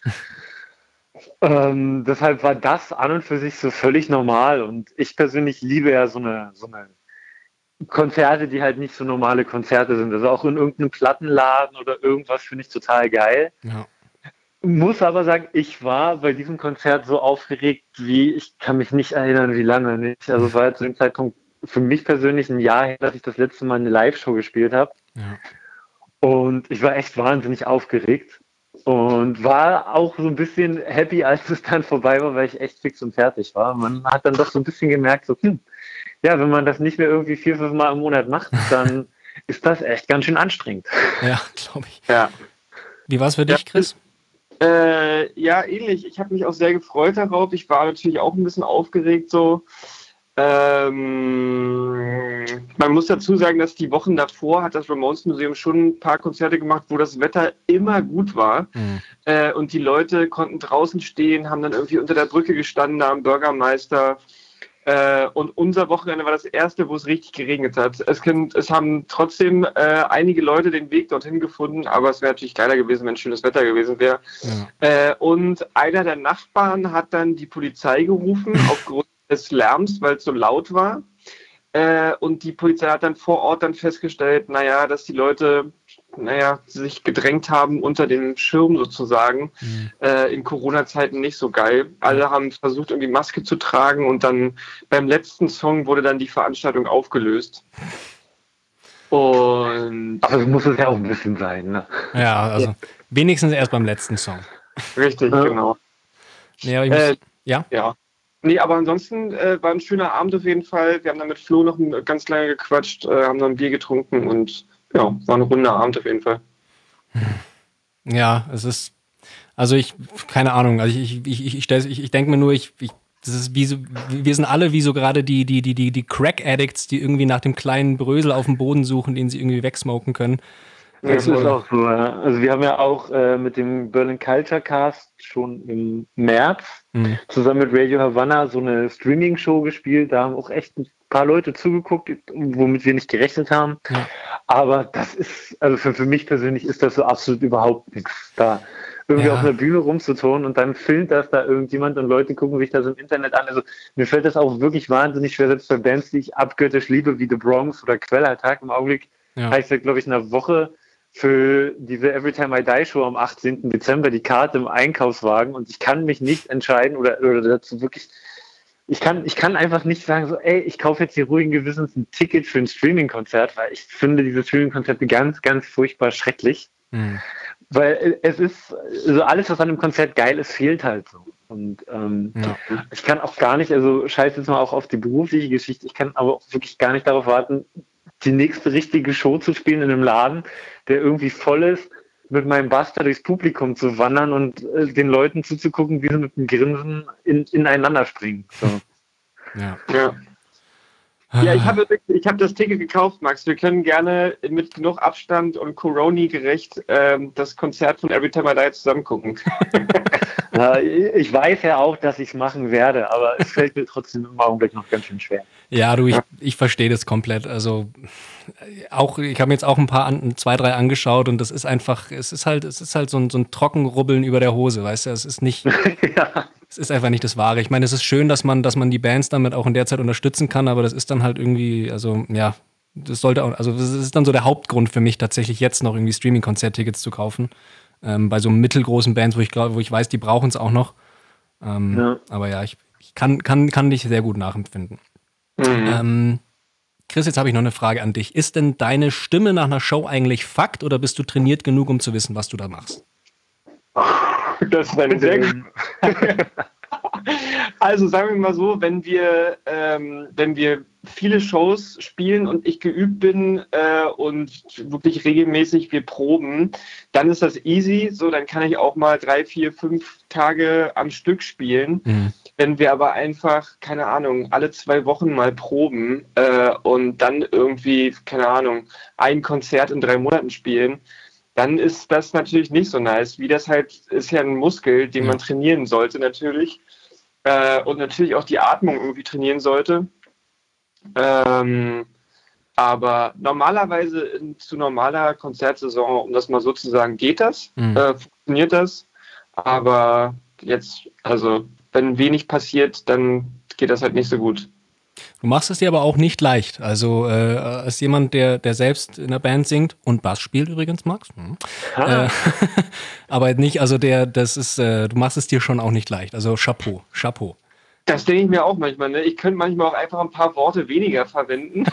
Ähm, deshalb war das an und für sich so völlig normal. Und ich persönlich liebe ja so eine, so eine Konzerte, die halt nicht so normale Konzerte sind. Also auch in irgendeinem Plattenladen oder irgendwas finde ich total geil. Ja. Muss aber sagen, ich war bei diesem Konzert so aufgeregt, wie ich kann mich nicht erinnern, wie lange nicht. Also es war ja zu dem Zeitpunkt für mich persönlich ein Jahr her, dass ich das letzte Mal eine Live-Show gespielt habe. Ja. Und ich war echt wahnsinnig aufgeregt und war auch so ein bisschen happy, als es dann vorbei war, weil ich echt fix und fertig war. Man hat dann doch so ein bisschen gemerkt, so, hm, ja, wenn man das nicht mehr irgendwie vier, fünf Mal im Monat macht, dann ist das echt ganz schön anstrengend. Ja, glaube ich. Ja. Wie war es für dich, Chris? Äh, ja, ähnlich. Ich habe mich auch sehr gefreut darauf. Ich war natürlich auch ein bisschen aufgeregt so. Ähm, man muss dazu sagen, dass die Wochen davor hat das Ramones Museum schon ein paar Konzerte gemacht, wo das Wetter immer gut war. Mhm. Äh, und die Leute konnten draußen stehen, haben dann irgendwie unter der Brücke gestanden, da am Bürgermeister. Äh, und unser Wochenende war das erste, wo es richtig geregnet hat. Es, können, es haben trotzdem äh, einige Leute den Weg dorthin gefunden, aber es wäre natürlich geiler gewesen, wenn schönes Wetter gewesen wäre. Ja. Äh, und einer der Nachbarn hat dann die Polizei gerufen aufgrund des Lärms, weil es so laut war. Äh, und die Polizei hat dann vor Ort dann festgestellt, naja, dass die Leute, naja, sich gedrängt haben unter den Schirm sozusagen. Mhm. Äh, in Corona-Zeiten nicht so geil. Alle haben versucht, irgendwie Maske zu tragen und dann beim letzten Song wurde dann die Veranstaltung aufgelöst. Und aber es muss es ja auch ein bisschen sein, ne? Ja, also ja. Wenigstens erst beim letzten Song. Richtig, ja. Genau. Nee, aber ich muss, äh, ja? Ja. Nee, aber ansonsten äh, war ein schöner Abend auf jeden Fall. Wir haben dann mit Flo noch ganz lange gequatscht, äh, haben noch ein Bier getrunken und ja, war ein runder Abend auf jeden Fall. Ja, es ist, also ich, keine Ahnung, also ich, ich, ich, ich, ich, ich denke mir nur, ich, ich, das ist wie so, wir sind alle wie so gerade die, die, die, die, die Crack-Addicts, die irgendwie nach dem kleinen Brösel auf dem Boden suchen, den sie irgendwie wegsmoken können. Das ist auch so, ja. Also wir haben ja auch äh, mit dem Berlin Culture Cast schon im März mhm. zusammen mit Radio Havana so eine Streaming-Show gespielt. Da haben auch echt ein paar Leute zugeguckt, womit wir nicht gerechnet haben. Ja. Aber das ist, also für, für mich persönlich ist das so absolut überhaupt nichts, da irgendwie ja. auf einer Bühne rumzuturnen und dann filmt das da irgendjemand und Leute gucken sich das im Internet an. Also mir fällt das auch wirklich wahnsinnig schwer, selbst bei Bands, die ich abgöttisch liebe, wie The Bronx oder Quellattack. Im Augenblick ja. heißt ja, glaube ich, eine Woche für diese Everytime I Die Show am achtzehnten Dezember die Karte im Einkaufswagen und ich kann mich nicht entscheiden oder, oder dazu wirklich, ich kann, ich kann einfach nicht sagen so, ey, ich kaufe jetzt hier ruhigen Gewissens ein Ticket für ein Streaming-Konzert, weil ich finde diese Streaming-Konzerte ganz, ganz furchtbar schrecklich. Mhm. Weil es ist, also alles, was an einem Konzert geil ist, fehlt halt so. Und ähm, ja. ich kann auch gar nicht, also scheiß jetzt mal auch auf die berufliche Geschichte, ich kann aber auch wirklich gar nicht darauf warten, die nächste richtige Show zu spielen in einem Laden, der irgendwie voll ist, mit meinem Buster durchs Publikum zu wandern und äh, den Leuten zuzugucken, wie sie mit dem Grinsen in, ineinander springen. So. Ja. Ja. Ja, ich habe ich hab das Ticket gekauft, Max. Wir können gerne mit genug Abstand und Corona-gerecht ähm, das Konzert von Everytime I Die zusammen gucken. Ja, ich weiß ja auch, dass ich es machen werde, aber es fällt mir trotzdem im Augenblick noch ganz schön schwer. Ja, du, ich, ich verstehe das komplett. Also auch, ich habe mir jetzt auch ein paar, an, zwei, drei angeschaut und das ist einfach, es ist halt, es ist halt so ein, so ein Trockenrubbeln über der Hose, weißt du? Es ist nicht, ja. Es ist einfach nicht das Wahre. Ich meine, es ist schön, dass man, dass man die Bands damit auch in der Zeit unterstützen kann, aber das ist dann halt irgendwie, also ja, das sollte auch, also das ist dann so der Hauptgrund für mich, tatsächlich jetzt noch irgendwie Streaming-Konzerttickets zu kaufen. Ähm, bei so mittelgroßen Bands, wo ich glaube, wo ich weiß, die brauchen es auch noch. Ähm, ja. Aber ja, ich, ich kann, kann, kann dich sehr gut nachempfinden. Mhm. Ähm, Chris, jetzt habe ich noch eine Frage an dich. Ist denn deine Stimme nach einer Show eigentlich Fakt oder bist du trainiert genug, um zu wissen, was du da machst? Das ist eine sehr gute. Also sagen wir mal so, wenn wir, ähm, wenn wir viele Shows spielen und ich geübt bin äh, und wirklich regelmäßig wir proben, dann ist das easy. So, dann kann ich auch mal drei, vier, fünf Tage am Stück spielen. Mhm. Wenn wir aber einfach, keine Ahnung, alle zwei Wochen mal proben äh, und dann irgendwie, keine Ahnung, ein Konzert in drei Monaten spielen, dann ist das natürlich nicht so nice. Wie das halt ist ja ein Muskel, den man trainieren sollte natürlich. Äh, und natürlich auch die Atmung irgendwie trainieren sollte. Ähm, aber normalerweise in, zu normaler Konzertsaison, um das mal so zu sagen, geht das, mhm. äh, funktioniert das. Aber jetzt, also wenn wenig passiert, dann geht das halt nicht so gut. Du machst es dir aber auch nicht leicht. Also äh, als jemand, der, der selbst in der Band singt und Bass spielt übrigens, Max. Mhm. Äh, aber nicht, also der, das ist, äh, du machst es dir schon auch nicht leicht. Also Chapeau, Chapeau. Das denke ich mir auch manchmal. Ne? Ich könnte manchmal auch einfach ein paar Worte weniger verwenden.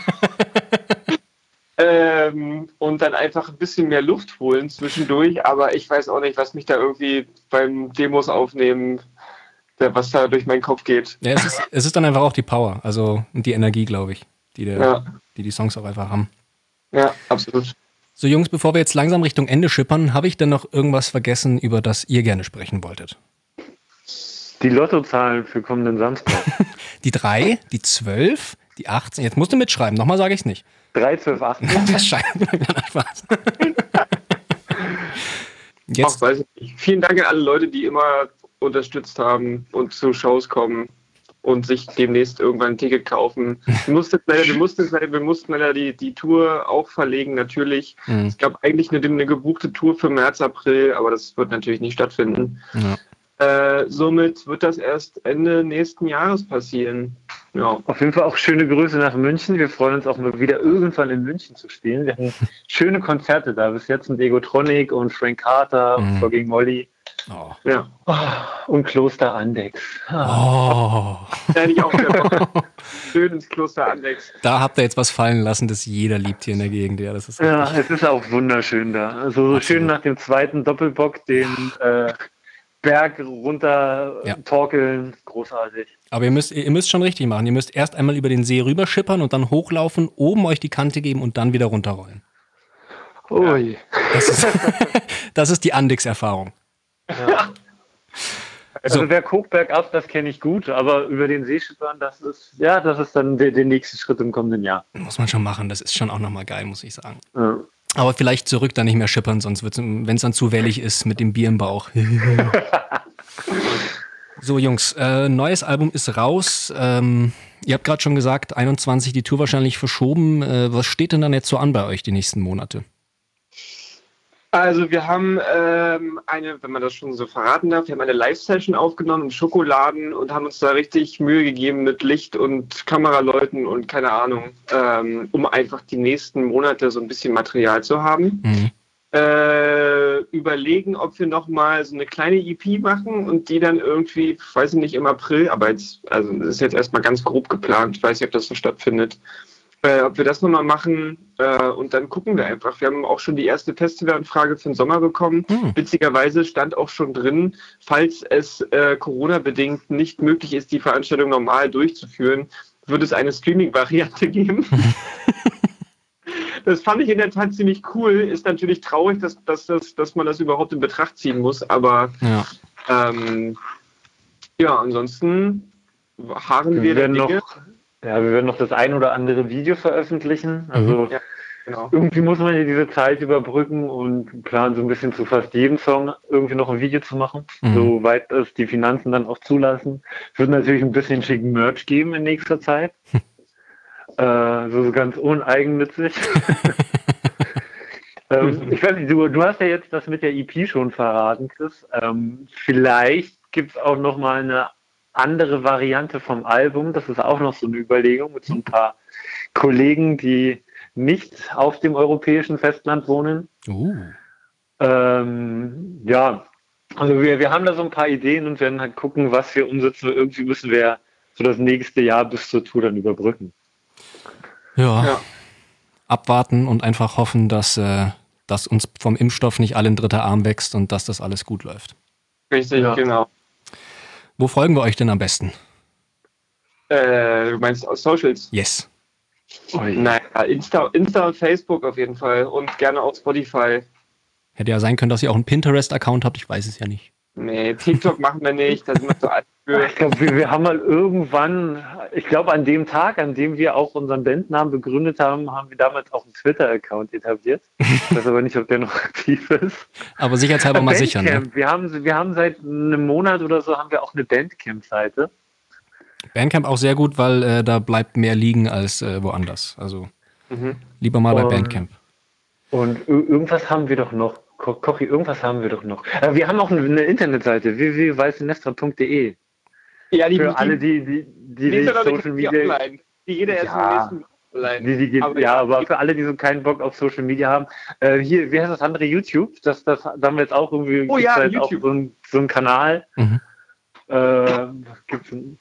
ähm, und dann einfach ein bisschen mehr Luft holen zwischendurch. Aber ich weiß auch nicht, was mich da irgendwie beim Demos aufnehmen, was da durch meinen Kopf geht. Ja, es ist, es ist dann einfach auch die Power, also die Energie, glaube ich, die, der, ja. die die Songs auch einfach haben. Ja, absolut. So Jungs, bevor wir jetzt langsam Richtung Ende schippern, habe ich denn noch irgendwas vergessen, über das ihr gerne sprechen wolltet? Die Lottozahlen für kommenden Samstag. Die drei, die zwölf, die achtzehn, jetzt musst du mitschreiben, nochmal sage ich es nicht. drei, zwölf, achtzehn. Das scheint Spaß. Jetzt. Ach, weiß ich nicht. Vielen Dank an alle Leute, die immer unterstützt haben und zu Shows kommen und sich demnächst irgendwann ein Ticket kaufen. Wir mussten leider, wir mussten leider, wir mussten leider die, die Tour auch verlegen, natürlich. Mhm. Es gab eigentlich eine, eine gebuchte Tour für März, April, aber das wird natürlich nicht stattfinden. Ja. Äh, somit wird das erst Ende nächsten Jahres passieren. Ja. Auf jeden Fall auch schöne Grüße nach München. Wir freuen uns auch mal wieder irgendwann in München zu spielen. Wir hatten schöne Konzerte da bis jetzt mit Egotronic und Frank Carter und Mhm. Flogging Molly. Oh. Ja. Oh, und Kloster Andex. Oh. Da hätte ich auch wieder schön ins Kloster Andex. Da habt ihr jetzt was fallen lassen, das jeder liebt hier in der Gegend. Ja, das ist Ja, richtig. es ist auch wunderschön da. Also so Absolut. schön nach dem zweiten Doppelbock den äh, Berg runter Ja. torkeln. Großartig. Aber ihr müsst, ihr müsst schon richtig machen. Ihr müsst erst einmal über den See rüberschippern und dann hochlaufen, oben euch die Kante geben und dann wieder runterrollen. Ui. Das ist, das ist die Andix-Erfahrung. Ja. Also So. der Kochberg ab, das kenne ich gut, aber über den See schippern, das ist, ja, das ist dann der, der nächste Schritt im kommenden Jahr. Muss man schon machen. Das ist schon auch nochmal geil, muss ich sagen. Ja. Aber vielleicht zurück dann nicht mehr schippern, sonst wird's, wenn es dann zu wellig ist mit dem Bier im Bauch. So, Jungs, äh, neues Album ist raus. Ähm, ihr habt gerade schon gesagt, einundzwanzig die Tour wahrscheinlich verschoben. Äh, was steht denn dann jetzt so an bei euch die nächsten Monate? Also wir haben ähm, eine, wenn man das schon so verraten darf, wir haben eine Live-Session aufgenommen im Schokoladen und haben uns da richtig Mühe gegeben mit Licht und Kameraleuten und keine Ahnung, ähm, um einfach die nächsten Monate so ein bisschen Material zu haben. Mhm. Äh, überlegen, ob wir nochmal so eine kleine E P machen und die dann irgendwie, weiß ich nicht, im April, aber jetzt, also das ist jetzt erstmal ganz grob geplant, ich weiß nicht, ob das so stattfindet, äh, ob wir das nochmal machen äh, und dann gucken wir einfach. Wir haben auch schon die erste Festivalanfrage für den Sommer bekommen. Mhm. Witzigerweise stand auch schon drin, falls es äh, Corona-bedingt nicht möglich ist, die Veranstaltung normal durchzuführen, wird es eine Streaming-Variante geben. Das fand ich in der Tat ziemlich cool. Ist natürlich traurig, dass, dass, dass, dass man das überhaupt in Betracht ziehen muss. Aber Ja. ähm, ja, ansonsten harren wir, Wir der werden Dinge. noch, ja, wir werden noch das ein oder andere Video veröffentlichen. Also Ja, genau. irgendwie muss man ja diese Zeit überbrücken und planen so ein bisschen zu fast jedem Song irgendwie noch ein Video zu machen, Mhm. soweit es die Finanzen dann auch zulassen. Es wird natürlich ein bisschen schicken Merch geben in nächster Zeit. äh, so, so ganz uneigennützig. ähm, ich weiß nicht, du, du hast ja jetzt das mit der E P schon verraten, Chris. Ähm, vielleicht gibt es auch noch mal eine andere Variante vom Album. Das ist auch noch so eine Überlegung mit so ein paar Kollegen, die nicht auf dem europäischen Festland wohnen. Uh. Ähm, ja, also wir, wir haben da so ein paar Ideen und werden halt gucken, was wir umsetzen. Irgendwie müssen wir so das nächste Jahr bis zur Tour dann überbrücken. Ja. Ja. Abwarten und einfach hoffen, dass, äh, dass uns vom Impfstoff nicht alle ein dritter Arm wächst und dass das alles gut läuft. Richtig, Ja. genau. Wo folgen wir euch denn am besten? Äh, du meinst aus Socials? Yes. Naja, Insta, Insta und Facebook auf jeden Fall und gerne auch Spotify. Hätte ja sein können, dass ihr auch einen Pinterest-Account habt, ich weiß es ja nicht. Nee, TikTok machen wir nicht, da sind wir zu alt für. Ich glaube, wir, wir haben mal irgendwann, ich glaube an dem Tag, an dem wir auch unseren Bandnamen begründet haben, haben wir damals auch einen Twitter-Account etabliert. Ich weiß aber nicht, ob der noch aktiv ist. Aber sicherheitshalber mal sichern. Ne? Bandcamp. Wir haben, wir haben seit einem Monat oder so haben wir auch eine Bandcamp-Seite. Bandcamp auch sehr gut, weil äh, da bleibt mehr liegen als äh, woanders. Also Mhm. lieber mal bei Und- Bandcamp. Und ir- irgendwas haben wir doch noch. Ko- Kochi, irgendwas haben wir doch noch. Äh, wir haben auch eine, eine Internetseite, w w w punkt weißenestra punkt d e. Ja, die, Für alle, die, die, die, die, die die sind doch Social nicht Media. online. Die jeder erst Ja. im nächsten online. Die, die geht, Aber ja, ja, aber die- für alle, die so keinen Bock auf Social Media haben, äh, hier, wie heißt das andere, YouTube? Das, das da haben wir jetzt auch irgendwie, Oh gibt's ja, da jetzt auch YouTube. so, ein, so einen Kanal. Mhm. Äh, was gibt's denn?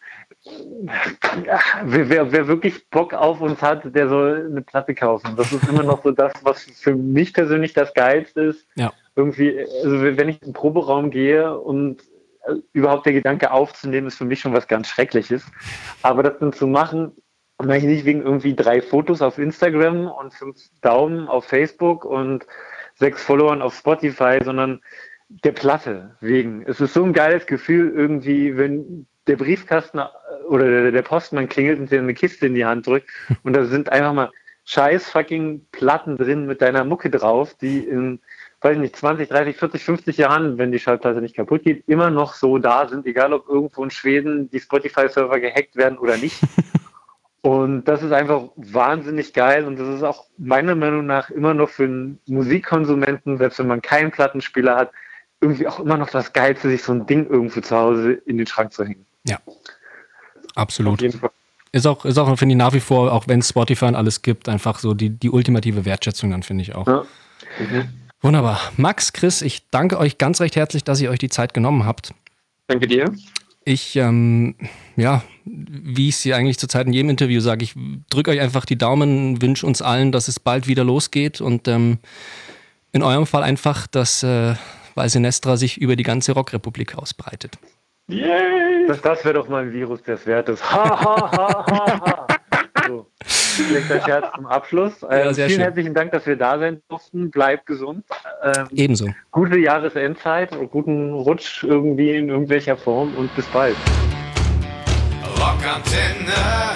Ja, wer, wer, wer wirklich Bock auf uns hat, der soll eine Platte kaufen. Das ist immer noch so das, was für mich persönlich das Geilste ist. Ja. Irgendwie, also wenn ich in den Proberaum gehe und äh, überhaupt der Gedanke aufzunehmen, ist für mich schon was ganz Schreckliches. Aber das dann zu machen, mache ich nicht wegen irgendwie drei Fotos auf Instagram und fünf Daumen auf Facebook und sechs Followern auf Spotify, sondern der Platte wegen. Es ist so ein geiles Gefühl irgendwie, wenn der Briefkasten oder der, der Postmann klingelt und dir eine Kiste in die Hand drückt und da sind einfach mal scheiß fucking Platten drin mit deiner Mucke drauf, die in, weiß ich nicht, zwanzig, dreißig, vierzig, fünfzig Jahren, wenn die Schallplatte nicht kaputt geht, immer noch so da sind, egal ob irgendwo in Schweden die Spotify-Server gehackt werden oder nicht. Und das ist einfach wahnsinnig geil und das ist auch meiner Meinung nach immer noch für einen Musikkonsumenten, selbst wenn man keinen Plattenspieler hat, irgendwie auch immer noch das Geilste, sich so ein Ding irgendwo zu Hause in den Schrank zu hängen. Absolut. Auf jeden Fall. Ist auch, ist auch finde ich, nach wie vor, auch wenn es Spotify und alles gibt, einfach so die, die ultimative Wertschätzung dann, finde ich auch. Ja. Mhm. Wunderbar. Max, Chris, ich danke euch ganz recht herzlich, dass ihr euch die Zeit genommen habt. Danke dir. Ich, ähm, ja, wie ich es hier eigentlich zurzeit in jedem Interview sage, ich drücke euch einfach die Daumen, wünsche uns allen, dass es bald wieder losgeht und ähm, in eurem Fall einfach, dass äh, Weiße Nestra sich über die ganze Rockrepublik ausbreitet. Yay! Das, das wäre doch mal ein Virus des Wertes. Ha, ha, ha, ha, ha. So, vielleicht der Scherz zum Abschluss. Ähm, ja, vielen schön. Herzlichen Dank, dass wir da sein durften. Bleibt gesund. Ähm, Ebenso. Gute Jahresendzeit und guten Rutsch irgendwie in irgendwelcher Form und bis bald. Rockantenne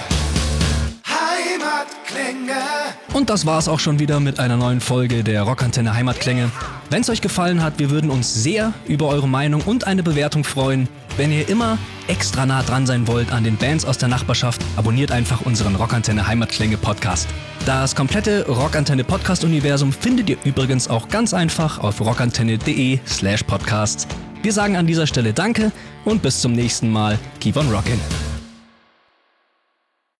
Heimatklänge. Und das war's auch schon wieder mit einer neuen Folge der Rockantenne Heimatklänge. Wenn es euch gefallen hat, wir würden uns sehr über eure Meinung und eine Bewertung freuen. Wenn ihr immer extra nah dran sein wollt an den Bands aus der Nachbarschaft, abonniert einfach unseren Rockantenne Heimatklänge Podcast. Das komplette Rockantenne Podcast-Universum findet ihr übrigens auch ganz einfach auf rockantenne.de slash podcasts. Wir sagen an dieser Stelle Danke und bis zum nächsten Mal. Keep on rockin'.